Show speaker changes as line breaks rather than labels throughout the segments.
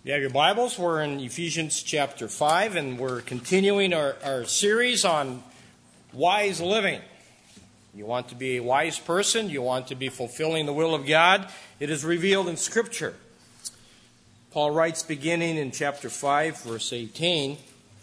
You have your Bibles. We're in Ephesians chapter 5, and we're continuing our series on wise living. You want to be a wise person. You want to be fulfilling the will of God. It is revealed in Scripture. Paul writes, beginning in chapter 5, verse 18,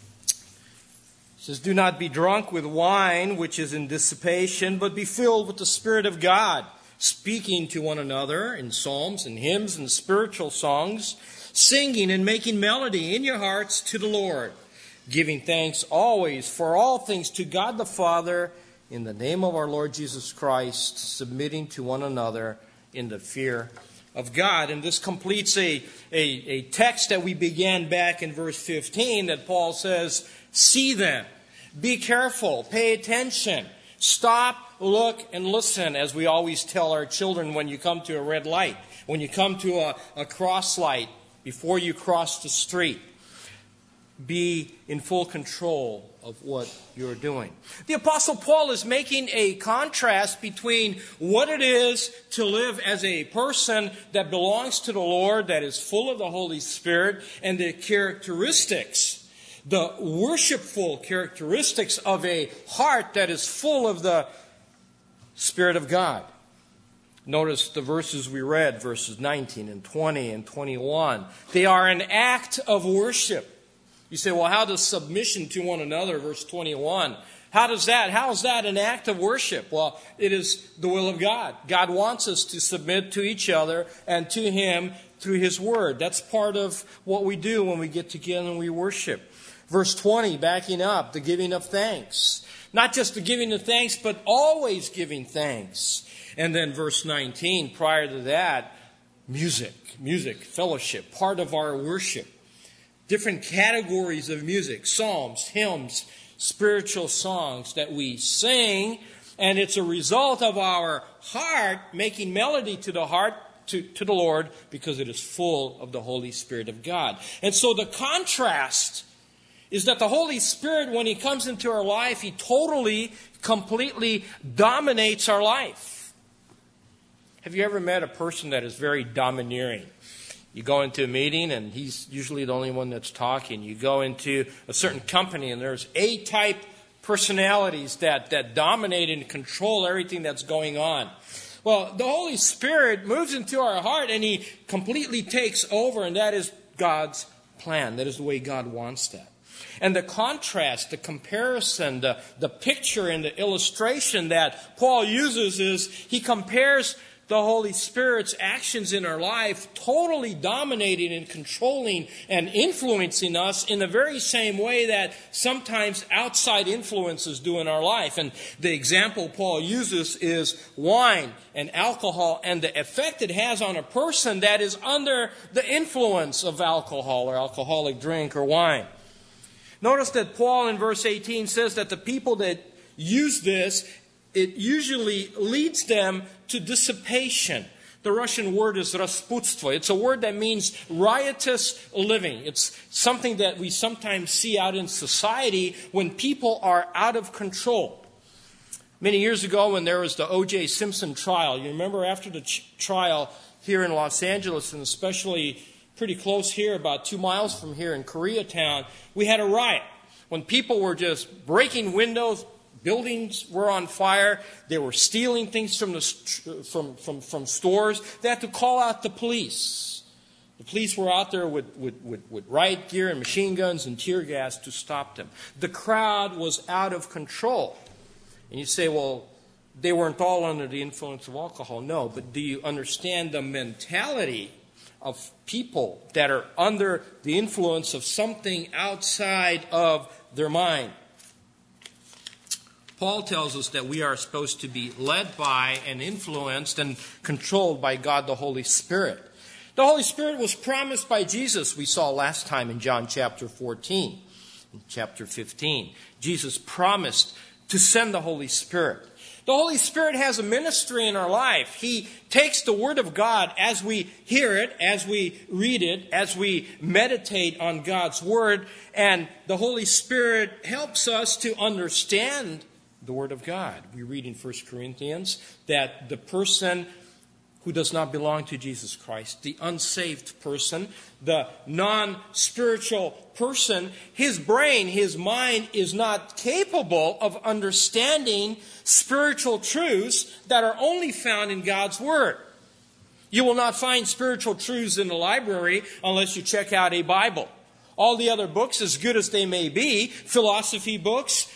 says, "Do not be drunk with wine, which is in dissipation, but be filled with the Spirit of God, speaking to one another in psalms and hymns and spiritual songs, singing and making melody in your hearts to the Lord, giving thanks always for all things to God the Father in the name of our Lord Jesus Christ, submitting to one another in the fear of God." And this completes a text that we began back in verse 15 that Paul says, see them, be careful, pay attention, stop, look, and listen, as we always tell our children when you come to a red light, when you come to a cross light, before you cross the street. Be in full control of what you're doing. The Apostle Paul is making a contrast between what it is to live as a person that belongs to the Lord, that is full of the Holy Spirit, and the characteristics, the worshipful characteristics of a heart that is full of the Spirit of God. Notice the verses we read, verses 19 and 20 and 21. They are an act of worship. You say, well, how does submission to one another, verse 21, how is that an act of worship? Well, it is the will of God. God wants us to submit to each other and to Him through His Word. That's part of what we do when we get together and we worship. Verse 20, backing up, the giving of thanks. Not just the giving of thanks, but always giving thanks. And then verse 19, prior to that, music, fellowship, part of our worship. Different categories of music, psalms, hymns, spiritual songs that we sing. And it's a result of our heart making melody to the heart, to the Lord, because it is full of the Holy Spirit of God. And so the contrast is that the Holy Spirit, when He comes into our life, He totally, completely dominates our life. Have you ever met a person that is very domineering? You go into a meeting and he's usually the only one that's talking. You go into a certain company and there's A-type personalities that dominate and control everything that's going on. Well, the Holy Spirit moves into our heart and He completely takes over, and that is God's plan. That is the way God wants that. And the contrast, the comparison, the picture and the illustration that Paul uses is he compares the Holy Spirit's actions in our life totally dominating and controlling and influencing us in the very same way that sometimes outside influences do in our life. And the example Paul uses is wine and alcohol and the effect it has on a person that is under the influence of alcohol or alcoholic drink or wine. Notice that Paul in verse 18 says that the people that use this, it usually leads them to dissipation. The Russian word is rasputstvo. It's a word that means riotous living. It's something that we sometimes see out in society when people are out of control. Many years ago when there was the O.J. Simpson trial, you remember after the trial here in Los Angeles, and especially pretty close here, about 2 miles from here in Koreatown, we had a riot when people were just breaking windows. Buildings were on fire. They were stealing things from stores. They had to call out the police. The police were out there with riot gear and machine guns and tear gas to stop them. The crowd was out of control. And you say, well, they weren't all under the influence of alcohol. No, but do you understand the mentality of people that are under the influence of something outside of their mind? Paul tells us that we are supposed to be led by and influenced and controlled by God the Holy Spirit. The Holy Spirit was promised by Jesus, we saw last time in John chapter 14, in chapter 15. Jesus promised to send the Holy Spirit. The Holy Spirit has a ministry in our life. He takes the Word of God as we hear it, as we read it, as we meditate on God's Word, and the Holy Spirit helps us to understand the Word of God. We read in 1 Corinthians that the person who does not belong to Jesus Christ, the unsaved person, the non-spiritual person, his brain, his mind is not capable of understanding spiritual truths that are only found in God's Word. You will not find spiritual truths in the library unless you check out a Bible. All the other books, as good as they may be, philosophy books,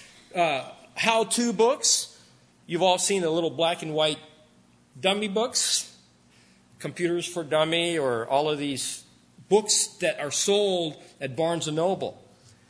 how-to books, you've all seen the little black and white dummy books, Computers for Dummy, or all of these books that are sold at Barnes & Noble.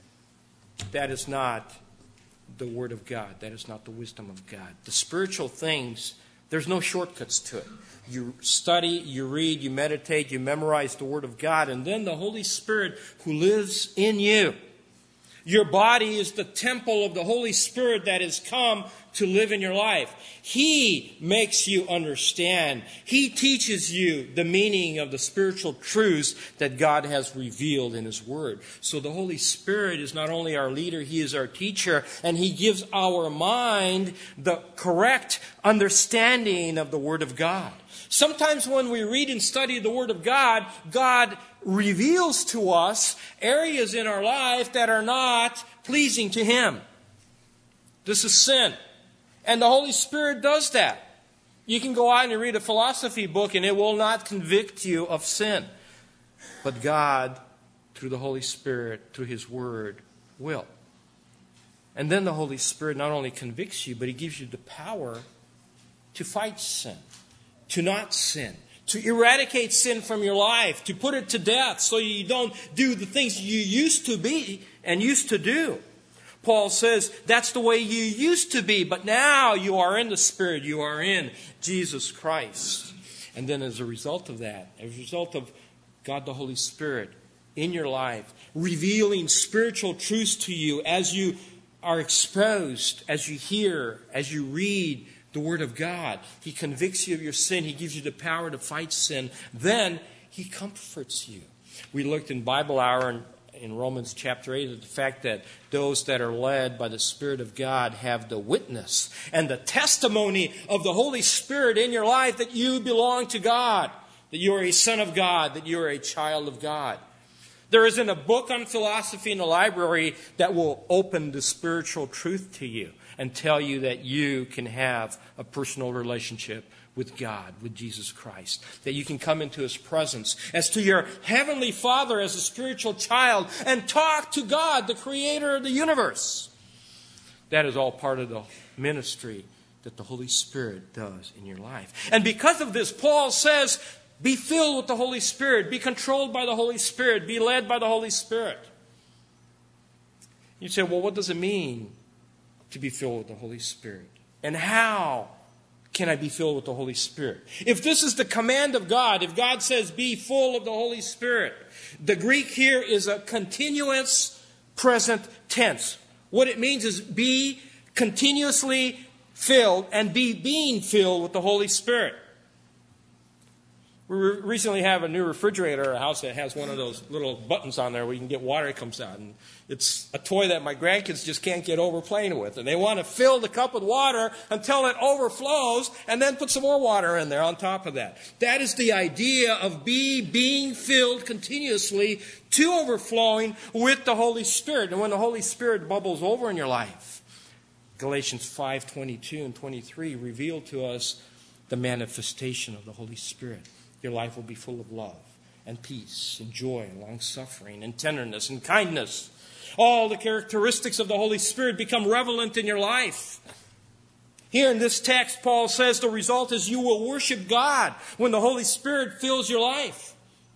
That is not the Word of God. That is not the wisdom of God. The spiritual things, there's no shortcuts to it. You study, you read, you meditate, you memorize the Word of God, and then the Holy Spirit who lives in you. Your body is the temple of the Holy Spirit that has come to live in your life. He makes you understand. He teaches you the meaning of the spiritual truths that God has revealed in His Word. So the Holy Spirit is not only our leader, He is our teacher, and He gives our mind the correct understanding of the Word of God. Sometimes when we read and study the Word of God, God reveals to us areas in our life that are not pleasing to Him. This is sin. And the Holy Spirit does that. You can go out and read a philosophy book and it will not convict you of sin. But God, through the Holy Spirit, through His Word, will. And then the Holy Spirit not only convicts you, but He gives you the power to fight sin, to not sin, to eradicate sin from your life, to put it to death so you don't do the things you used to be and used to do. Paul says that's the way you used to be, but now you are in the Spirit. You are in Jesus Christ. And then as a result of that, as a result of God the Holy Spirit in your life, revealing spiritual truths to you as you are exposed, as you hear, as you read the Word of God. He convicts you of your sin. He gives you the power to fight sin. Then He comforts you. We looked in Bible Hour in Romans chapter 8 at the fact that those that are led by the Spirit of God have the witness and the testimony of the Holy Spirit in your life that you belong to God, that you are a son of God, that you are a child of God. There isn't a book on philosophy in the library that will open the spiritual truth to you and tell you that you can have a personal relationship with God, with Jesus Christ. That you can come into His presence as to your Heavenly Father as a spiritual child and talk to God, the Creator of the universe. That is all part of the ministry that the Holy Spirit does in your life. And because of this, Paul says, be filled with the Holy Spirit. Be controlled by the Holy Spirit. Be led by the Holy Spirit. You say, well, what does it mean to be filled with the Holy Spirit? And how can I be filled with the Holy Spirit? If this is the command of God, if God says be full of the Holy Spirit, the Greek here is a continuous present tense. What it means is be continuously filled and be being filled with the Holy Spirit. We recently have a new refrigerator at our house that has one of those little buttons on there where you can get water that comes out. And it's a toy that my grandkids just can't get over playing with. And they want to fill the cup with water until it overflows and then put some more water in there on top of that. That is the idea of being filled continuously to overflowing with the Holy Spirit. And when the Holy Spirit bubbles over in your life, Galatians 5:22 and 23 reveal to us the manifestation of the Holy Spirit. Your life will be full of love and peace and joy and long-suffering and tenderness and kindness. All the characteristics of the Holy Spirit become relevant in your life. Here in this text, Paul says the result is you will worship God when the Holy Spirit fills your life.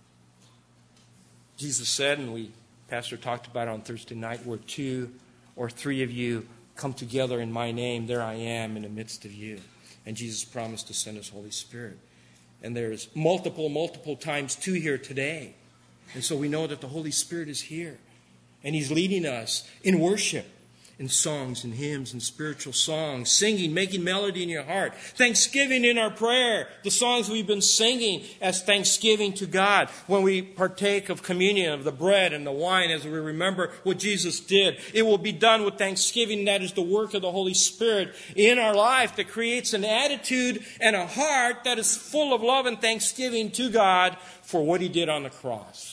Jesus said, and Pastor talked about it on Thursday night, where 2 or 3 of you come together in my name, there I am in the midst of you. And Jesus promised to send His Holy Spirit. And there's multiple times 2 here today. And so we know that the Holy Spirit is here. And He's leading us in worship. in songs and hymns and spiritual songs, singing, making melody in your heart, thanksgiving in our prayer, the songs we've been singing as thanksgiving to God when we partake of communion, of the bread and the wine as we remember what Jesus did. It will be done with thanksgiving. That is the work of the Holy Spirit in our life that creates an attitude and a heart that is full of love and thanksgiving to God for what He did on the cross.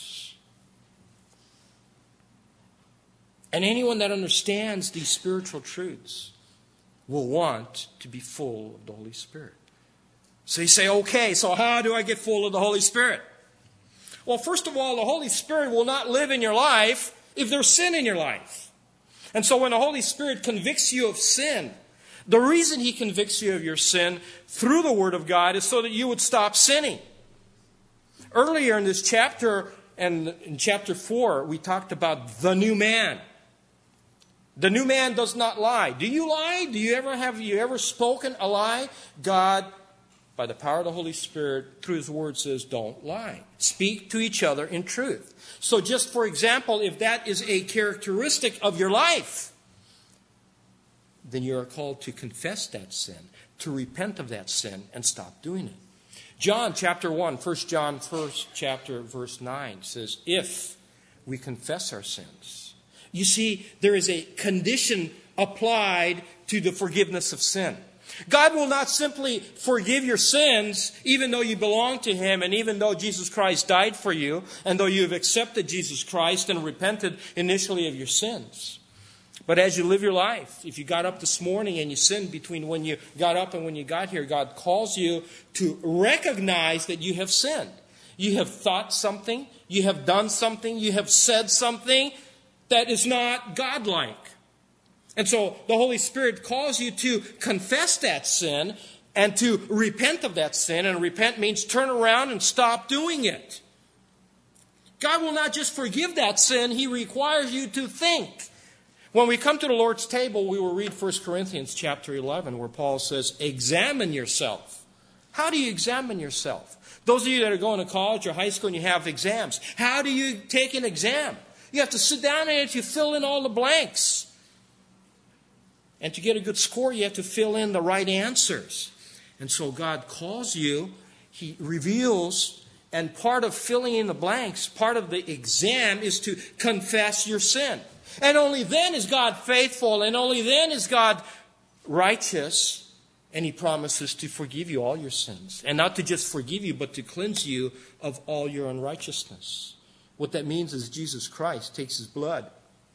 And anyone that understands these spiritual truths will want to be full of the Holy Spirit. So you say, okay, so how do I get full of the Holy Spirit? Well, first of all, the Holy Spirit will not live in your life if there's sin in your life. And so when the Holy Spirit convicts you of sin, the reason He convicts you of your sin through the Word of God is so that you would stop sinning. Earlier in this chapter, and in chapter 4, we talked about the new man. The new man does not lie. Do you lie? Have you ever spoken a lie? God, by the power of the Holy Spirit, through His Word says, don't lie. Speak to each other in truth. So just for example, if that is a characteristic of your life, then you are called to confess that sin, to repent of that sin, and stop doing it. John chapter 1, 1 John 1st chapter verse 9 says, if we confess our sins. You see, there is a condition applied to the forgiveness of sin. God will not simply forgive your sins even though you belong to Him and even though Jesus Christ died for you and though you have accepted Jesus Christ and repented initially of your sins. But as you live your life, if you got up this morning and you sinned between when you got up and when you got here, God calls you to recognize that you have sinned. You have thought something, you have done something, you have said something that is not godlike. And so the Holy Spirit calls you to confess that sin and to repent of that sin. And repent means turn around and stop doing it. God will not just forgive that sin, He requires you to think. When we come to the Lord's table, we will read 1 Corinthians chapter 11, where Paul says, examine yourself. How do you examine yourself? Those of you that are going to college or high school and you have exams, how do you take an exam? You have to sit down and you fill in all the blanks. And to get a good score, you have to fill in the right answers. And so God calls you, He reveals, and part of filling in the blanks, part of the exam is to confess your sin. And only then is God faithful, and only then is God righteous, and He promises to forgive you all your sins. And not to just forgive you, but to cleanse you of all your unrighteousness. What that means is Jesus Christ takes His blood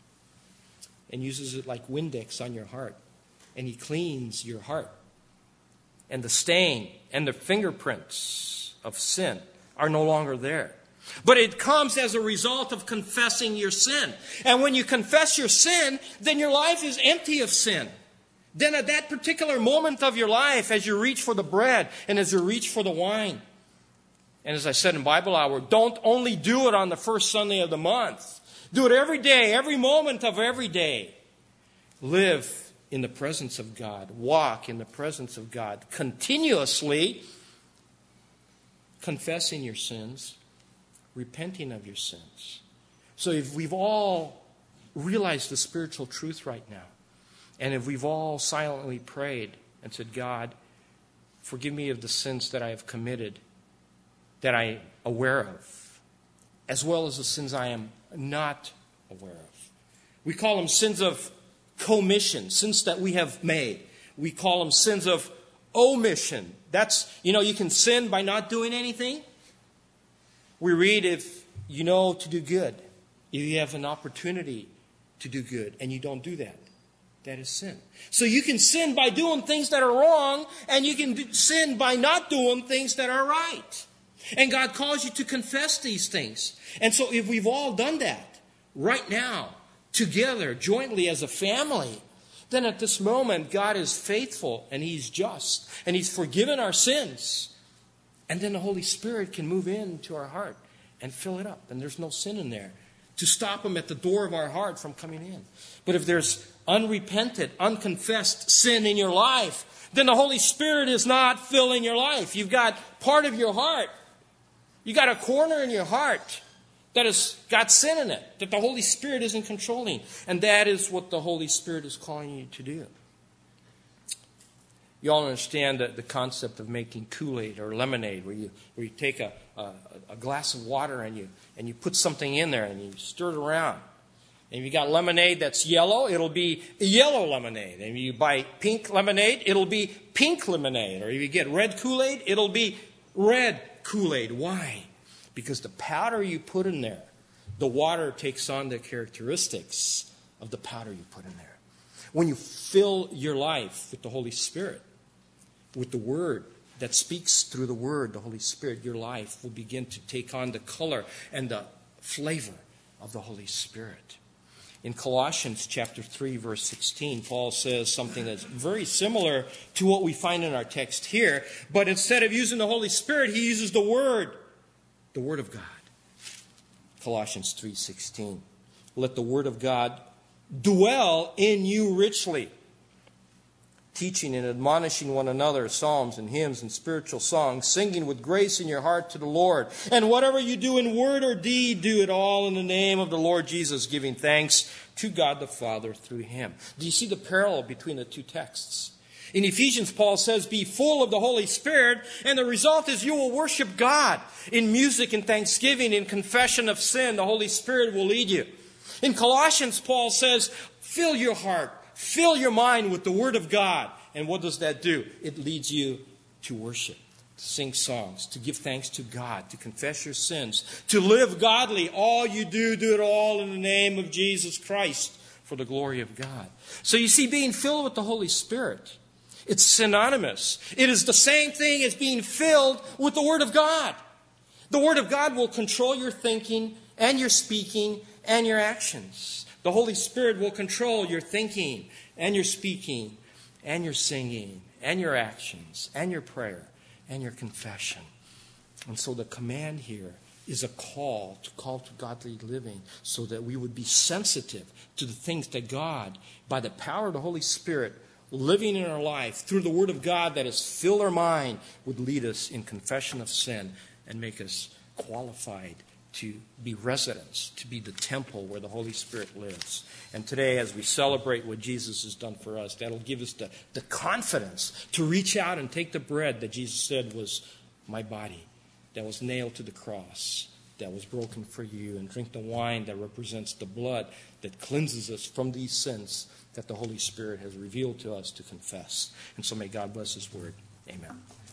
and uses it like Windex on your heart. And He cleans your heart. And the stain and the fingerprints of sin are no longer there. But it comes as a result of confessing your sin. And when you confess your sin, then your life is empty of sin. Then at that particular moment of your life, as you reach for the bread and as you reach for the wine, and as I said in Bible Hour, don't only do it on the first Sunday of the month. Do it every day, every moment of every day. Live in the presence of God. Walk in the presence of God. Continuously confessing your sins, repenting of your sins. So if we've all realized the spiritual truth right now, and if we've all silently prayed and said, God, forgive me of the sins that I have committed, that I am aware of, as well as the sins I am not aware of. We call them sins of commission, sins that we have made. We call them sins of omission. That's, you can sin by not doing anything. We read if you know to do good, if you have an opportunity to do good, and you don't do that. That is sin. So you can sin by doing things that are wrong, and you can sin by not doing things that are right. And God calls you to confess these things. And so if we've all done that right now, together, jointly as a family, then at this moment, God is faithful and He's just. And He's forgiven our sins. And then the Holy Spirit can move into our heart and fill it up. And there's no sin in there to stop Him at the door of our heart from coming in. But if there's unrepented, unconfessed sin in your life, then the Holy Spirit is not filling your life. You've got part of your heart. You got a corner in your heart that has got sin in it, that the Holy Spirit isn't controlling. And that is what the Holy Spirit is calling you to do. You all understand the concept of making Kool-Aid or lemonade, where you take a glass of water and you put something in there and you stir it around. And if you got lemonade that's yellow, it'll be yellow lemonade. And if you buy pink lemonade, it'll be pink lemonade. Or if you get red Kool-Aid, it'll be red Kool-Aid. Why? Because the powder you put in there, the water takes on the characteristics of the powder you put in there. When you fill your life with the Holy Spirit, with the Word that speaks through the Word, the Holy Spirit, your life will begin to take on the color and the flavor of the Holy Spirit. In Colossians chapter 3, verse 16, Paul says something that's very similar to what we find in our text here, but instead of using the Holy Spirit, he uses the Word of God. Colossians 3:16. Let the Word of God dwell in you richly, teaching and admonishing one another, psalms and hymns and spiritual songs, singing with grace in your heart to the Lord. And whatever you do in word or deed, do it all in the name of the Lord Jesus, giving thanks to God the Father through Him. Do you see the parallel between the two texts? In Ephesians, Paul says, be full of the Holy Spirit, and the result is you will worship God. In music and thanksgiving, in confession of sin, the Holy Spirit will lead you. In Colossians, Paul says, fill your heart, fill your mind with the Word of God. And what does that do? It leads you to worship, to sing songs, to give thanks to God, to confess your sins, to live godly. All you do it all in the name of Jesus Christ for the glory of God. So you see, being filled with the Holy Spirit, it's synonymous. It is the same thing as being filled with the Word of God. The Word of God will control your thinking and your speaking and your actions. The Holy Spirit will control your thinking and your speaking and your singing and your actions and your prayer and your confession. And so the command here is a call to godly living, so that we would be sensitive to the things that God, by the power of the Holy Spirit, living in our life through the Word of God that has filled our mind, would lead us in confession of sin and make us qualified to be residents, to be the temple where the Holy Spirit lives. And today, as we celebrate what Jesus has done for us, that'll give us the confidence to reach out and take the bread that Jesus said was my body, that was nailed to the cross, that was broken for you, and drink the wine that represents the blood that cleanses us from these sins that the Holy Spirit has revealed to us to confess. And so may God bless His word. Amen.